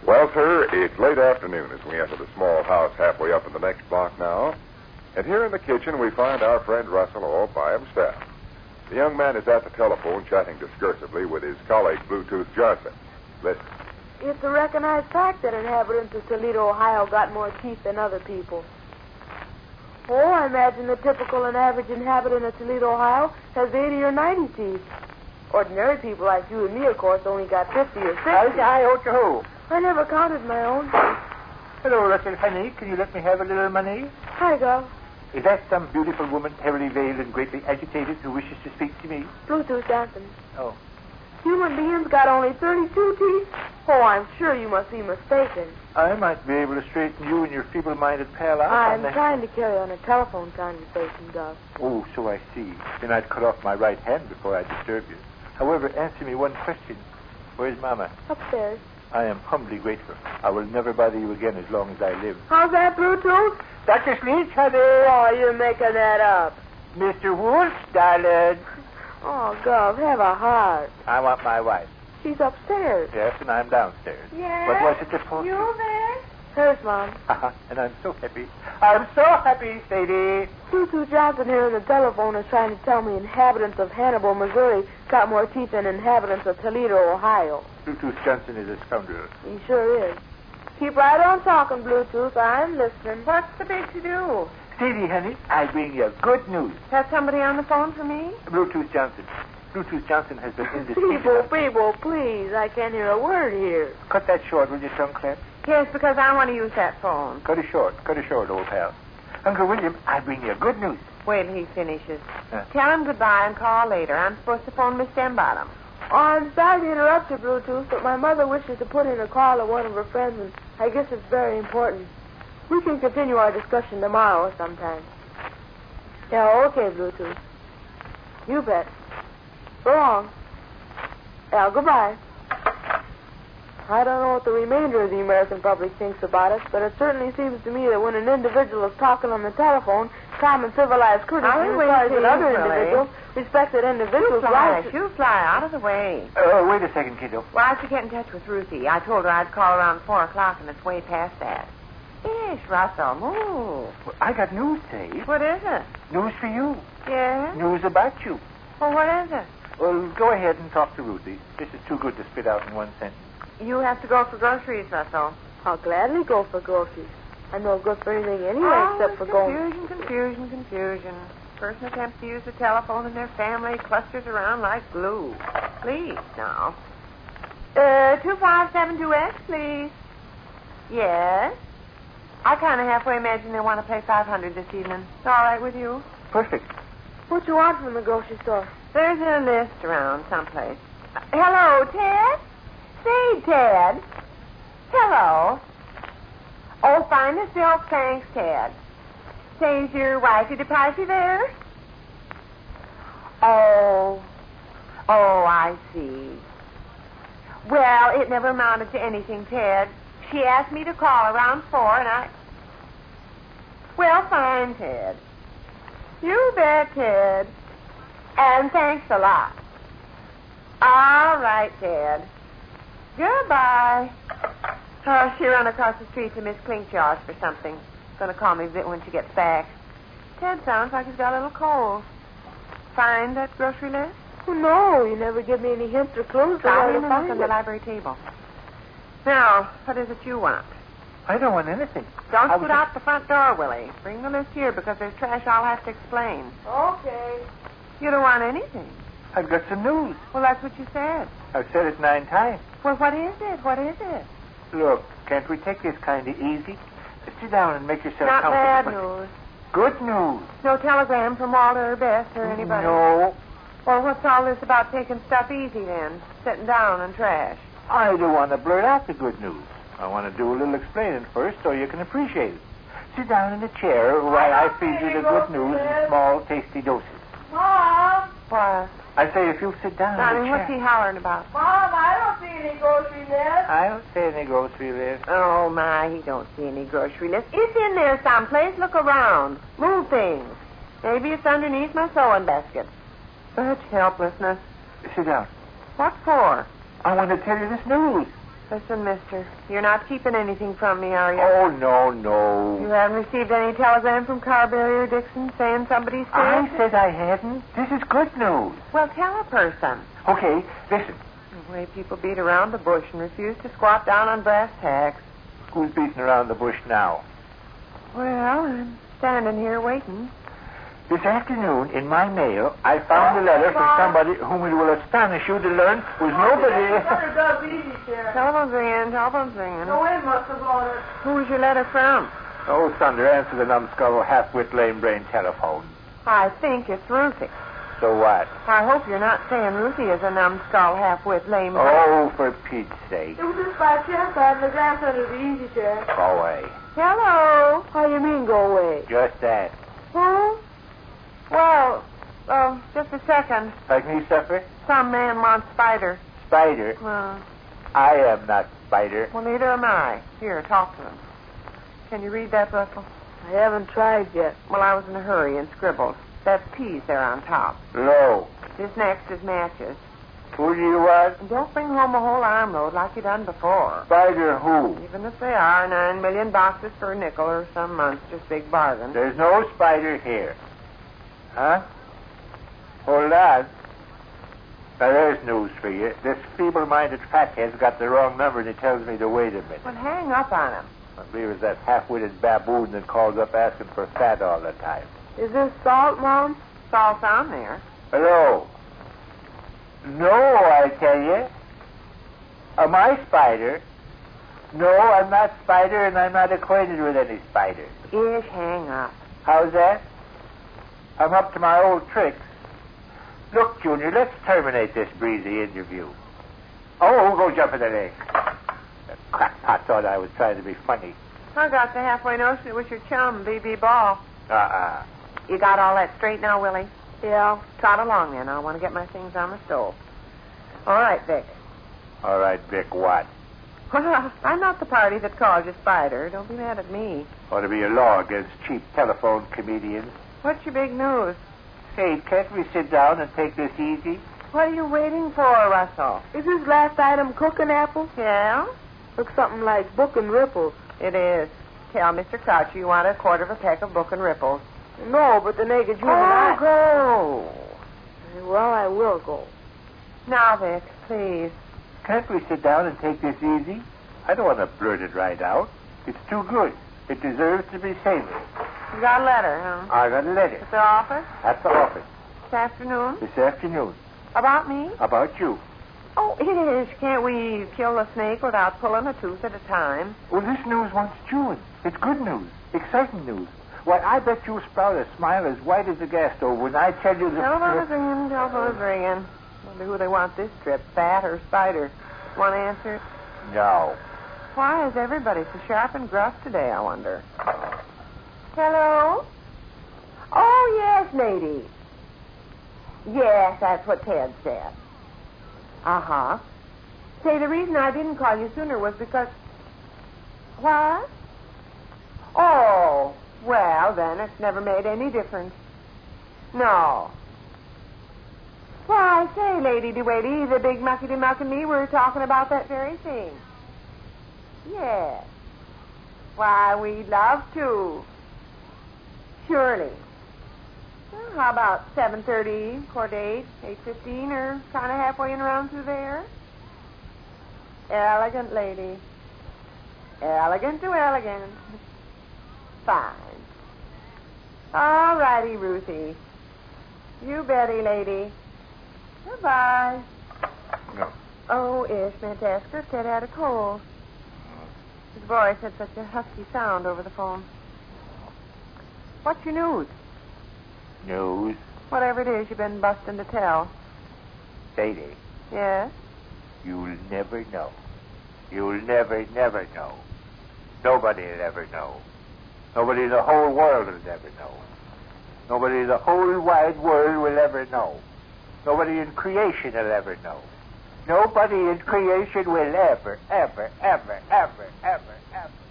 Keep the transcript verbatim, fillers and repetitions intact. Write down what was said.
Well, sir, it's late afternoon as we enter the small house halfway up in the next block now. And here in the kitchen we find our friend Russell all by himself. The young man is at the telephone chatting discursively with his colleague, Bluetooth Johnson. Listen. It's a recognized fact that inhabitants of Toledo, Ohio got more teeth than other people. Oh, I imagine the typical and average inhabitant of Toledo, Ohio has eighty or ninety teeth. Ordinary people like you and me, of course, only got fifty or sixty. Hi, ho. I never counted my own. Hello, Russell, honey. Can you let me have a little money? Hi, Gov. Is that some beautiful woman, heavily veiled and greatly agitated, who wishes to speak to me? Bluetooth Johnson. Oh. Human beings got only thirty-two teeth? Oh, I'm sure you must be mistaken. I might be able to straighten you and your feeble-minded pal out. I'm on trying to carry on a telephone conversation, Gov. Oh, so I see. Then I'd cut off my right hand before I disturb you. However, answer me one question. Where's Mama? Upstairs. I am humbly grateful. I will never bother you again as long as I live. How's that, Bluetooth? Doctor Sleech, honey. Oh, you're making that up. Mister Wolf, darling. Oh, Gov, have a heart. I want my wife. She's upstairs. Yes, and I'm downstairs. Yes? What was it that for? You there? There's Mom. Uh-huh. And I'm so happy. I'm so happy, Sadie. Bluetooth Johnson here on the telephone is trying to tell me inhabitants of Hannibal, Missouri got more teeth than inhabitants of Toledo, Ohio. Bluetooth Johnson is a scoundrel. He sure is. Keep right on talking, Bluetooth. I'm listening. What's the big to-do? Sadie, honey, I bring you good news. Has somebody on the phone for me? Bluetooth Johnson. Bluetooth Johnson has been indiscreet. People, people, please. I can't hear a word here. Cut that short, will you, tongue clamp? Yes, because I want to use that phone. Cut it short. Cut it short, old pal. Uncle William, I bring you good news. Wait till he finishes. Huh? Tell him goodbye and call later. I'm supposed to phone Miss Stembottom. Oh, I'm sorry to interrupt you, Bluetooth, but my mother wishes to put in a call to one of her friends, and I guess it's very important. We can continue our discussion tomorrow or sometime. Yeah, okay, Bluetooth. You bet. So long. Yeah, goodbye. I don't know what the remainder of the American public thinks about it, but it certainly seems to me that when an individual is talking on the telephone, common civilized courtesy requires that other individuals respect that individual's You fly, rights. you fly out of the way. Uh, wait a second, kiddo. Why don't you get in touch with Ruthie? I told her I'd call around four o'clock, and it's way past that. Yes, Russell, move. Well, I got news, Sadie. What is it? News for you. Yes? News about you. Well, what is it? Well, go ahead and talk to Ruthie. This is too good to spit out in one sentence. You have to go for groceries, Russell. I'll gladly go for groceries. I'm no good for anything anyway oh, except for going. Confusion, confusion, confusion. Person attempts to use the telephone and their family clusters around like glue. Please, now. Uh, two five seven two X, please. Yes? I kind of halfway imagine they want to play five hundred this evening. It's all right with you? Perfect. What you want from the grocery store? There's a list around someplace. Uh, hello, Ted? Say, Ted. Hello. Oh, fine as silk, thanks, Ted. Say, is your wifey deprived there? Oh. Oh, I see. Well, it never amounted to anything, Ted. She asked me to call around four, and I... Well, fine, Ted. You bet, Ted. And thanks a lot. All right, Ted. Goodbye. Oh, she ran across the street to Miss Clinkshaws for something. Going to call me when she gets back. Ted sounds like he's got a little cold. Find that grocery list? Oh, no, you never give me any hints or clues to where to find on it. the library table. Now, what is it you want? I don't want anything. Don't I put was out the front door, Willie. Bring the list here because there's trash I'll have to explain. Okay. You don't want anything. I've got some news. Well, that's what you said. I've said it nine times. Well, what is it? What is it? Look, can't we take this kind of easy? Sit down and make yourself Not bad comfortable. news. Good news. No telegram from Walter or Bess or anybody? No. Well, what's all this about taking stuff easy then? Sitting down and trash? I don't want to blurt out the good news. I want to do a little explaining first so you can appreciate it. Sit down in a chair while I, I feed you the good news in small, tasty doses. Mom! What? I say, if you'll sit down Darling, in the chair. what's he hollering about? Mom, I don't see any grocery list. I don't see any grocery list. Oh, my, he don't see any grocery list. It's in there someplace. Look around. Move things. Maybe it's underneath my sewing basket. Such helplessness. Sit down. What for? I want to tell you this news. Listen, mister, you're not keeping anything from me, are you? Oh, no, no. You haven't received any telegram from Carberry or Dixon saying somebody's sick? I said I hadn't. This is good news. Well, tell a person. Okay, listen. The way people beat around the bush and refuse to squat down on brass tacks. Who's beating around the bush now? Well, I'm standing here waiting. This afternoon, in my mail, I found a letter from somebody whom it will astonish you to learn was nobody... Telephone's ringing, telephone's ringing. The wind must have blown it. Who's your letter from? Oh, Thunder, answer the numbskull, half-wit, lame-brain telephone. I think it's Ruthie. So what? I hope you're not saying Ruthie is a numbskull, half-wit, lame. Oh, for Pete's sake. It was just by chance I had the glass under the easy chair. Go away. Hello. How do you mean, go away? Just that. Who? Well, oh, just a second. Like me, Suffer? Some man wants Spider. Spider? Well, I am not Spider. well, neither am I. Here, talk to him. Can you read that, Russell? I haven't tried yet. Well, I was in a hurry and scribbled. That's P's there on top. No. This next is matches. Who do you want? And don't bring home a whole armload like you done before. Spider who? Even if they are nine million boxes for a nickel or some monstrous big bargain. There's no Spider here. Huh? Hold on. Now, there's news for you. This feeble-minded fathead's got the wrong number, and he tells me to wait a minute. Well, hang up on him. I believe it's that half-witted baboon that calls up asking for fat all the time. Is this salt, Mom? Salt's on there. Hello. No, I tell you. Am I Spider? No, I'm not Spider, and I'm not acquainted with any Spider. Ish, hang up. How's that? I'm up to my old tricks. Look, Junior, let's terminate this breezy interview. Oh, go jump in the lake. The crackpot thought I was trying to be funny. I got the halfway notion it was your chum, B B Ball. Uh-uh. You got all that straight now, Willie? Yeah. Trot along then. I want to get my things on the stove. All right, Vic. All right, Vic, what? Well, I'm not the party that called you Spider. Don't be mad at me. Ought to be a law against cheap telephone comedians. What's your big news? Say, can't we sit down and take this easy? What are you waiting for, Russell? Is this last item cooking apples? Yeah? Looks something like Book and Ripples. It is. Tell Mister Crouch you want a quarter of a peck of Book and Ripples. No, but the naked human Oh, eye. go. Well, I will go. Now, Vic, please. Can't we sit down and take this easy? I don't want to blurt it right out. It's too good. It deserves to be savory. You got a letter, huh? I got a letter. At the office? At the office. This afternoon? This afternoon. About me? About you. Oh, Ish, can't we kill the snake without pulling a tooth at a time? Well, this news wants chewing. It's good news. Exciting news. Why, I bet you'll sprout a smile as white as a gas stove when I tell you that... Telephone is ringing, telephone is ringing. Wonder who they want this trip, Fat or Spider. Want to answer it? No. Why is everybody so sharp and gruff today, I wonder? Hello? Oh, yes, lady. Yes, that's what Ted said. Uh-huh. Say, the reason I didn't call you sooner was because... What? Oh, well, then it's never made any difference. No. Why, say, Lady DeWady, the big muckety-muck and me were talking about that very thing. Yes. Why, we'd love to. Surely. Well, how about seven thirty, quarter to eight, eight fifteen, or kind of halfway in around through there? Elegant, lady. Elegant to elegant. Fine. All righty, Ruthie. You betty, lady. Goodbye. No. Oh, Ish meant to ask her if Ted had a cold. His voice had such a husky sound over the phone. What's your news? News. Whatever it is you've been busting to tell. Sadie, Yes? you'll never know. You'll never, never know. Nobody will ever know. Nobody in the whole world will ever know. Nobody in the whole wide world will ever know. Nobody in creation will ever know. Nobody in creation will ever, ever, ever, ever, ever, ever.